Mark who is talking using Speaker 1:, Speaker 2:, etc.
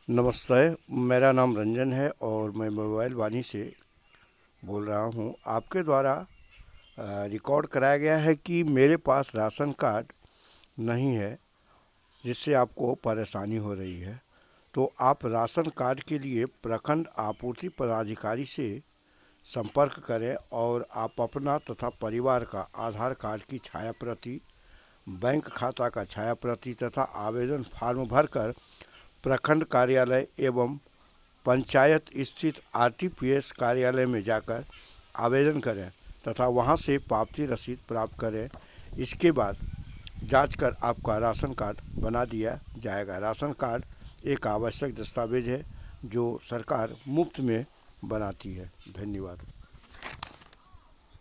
Speaker 1: नमस्ते। मेरा नाम रंजन है और मैं मोबाइल वाणी से बोल रहा हूँ। आपके द्वारा रिकॉर्ड कराया गया है कि मेरे पास राशन कार्ड नहीं है, जिससे आपको परेशानी हो रही है। तो आप राशन कार्ड के लिए प्रखंड आपूर्ति पदाधिकारी से संपर्क करें और आप अपना तथा परिवार का आधार कार्ड की छाया प्रति, बैंक खाता का छाया प्रति तथा आवेदन फॉर्म भरकर प्रखंड कार्यालय एवं पंचायत स्थित आरटीपीएस कार्यालय में जाकर आवेदन करें तथा वहां से पावती रसीद प्राप्त करें। इसके बाद जांच कर आपका राशन कार्ड बना दिया जाएगा। राशन कार्ड एक आवश्यक दस्तावेज है जो सरकार मुफ्त में बनाती है। धन्यवाद।